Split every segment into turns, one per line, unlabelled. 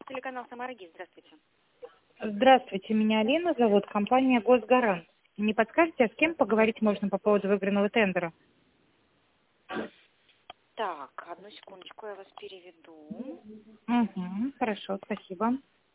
Телеканал «Самара-ГИС». Здравствуйте.
Здравствуйте, меня Алина зовут, компания «Госгарант». Не подскажете, а с кем поговорить можно по поводу выигранного тендера?
Так, одну секундочку, я вас переведу.
Угу, хорошо, спасибо.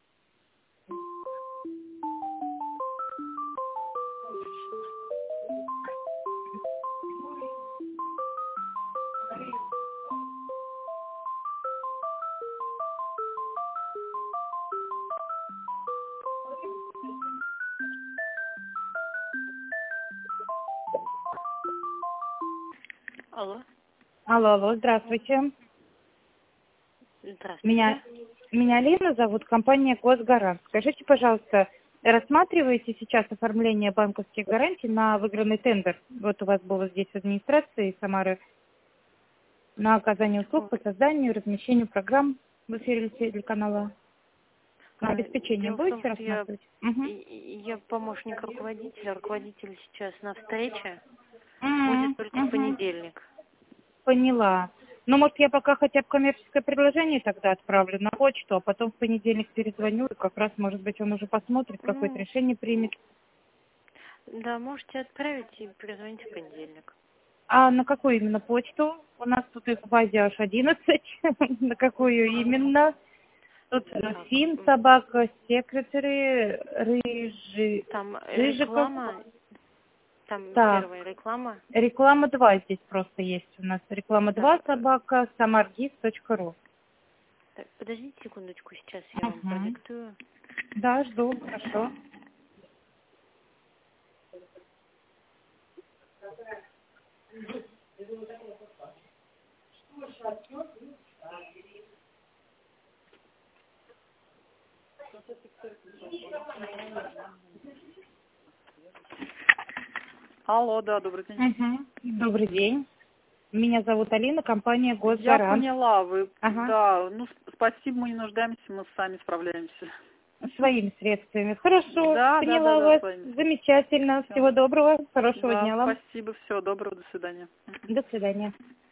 Алло.
Алло, здравствуйте.
Здравствуйте.
Меня Алина зовут, компания «Госгарант». Скажите, пожалуйста, рассматриваете сейчас оформление банковских гарантий на выигранный тендер? Вот у вас было здесь в администрации Самары на оказание услуг по созданию и размещению программ в эфире телеканала. На обеспечение
Дело в том,
будете
что я
рассматривать?
помощник руководителя. Руководитель сейчас на встрече. Будет
Угу.
только в понедельник.
Поняла. Ну, может, я пока хотя бы коммерческое предложение тогда отправлю на почту, а потом в понедельник перезвоню, и как раз, может быть, он уже посмотрит, какое-то
Ну,
решение примет.
да, можете отправить и перезвоните в понедельник.
А на какую именно почту? У нас тут их в базе аж 11. На какую именно? Тут
Так,
Фин, собака, секретари,
там
Рыжиков.
реклама, там
Так,
первая реклама.
реклама 2 здесь просто есть у нас. Реклама
Так,
2 собака, samargis.ru.
так, подождите секундочку, сейчас я вам
Угу.
продиктую.
Да, жду, хорошо.
Алло, да, добрый день.
Угу. Добрый день. Меня зовут Алина, компания
Я
«Госгарант».
поняла, вы,
Ага.
да, ну, спасибо, мы не нуждаемся, мы сами справляемся.
Своими средствами. Хорошо,
Да,
поняла вас.
с вами.
Замечательно.
Всё.
Всего доброго, хорошего
Да,
дня вам.
спасибо, всего доброго, до свидания.
До свидания.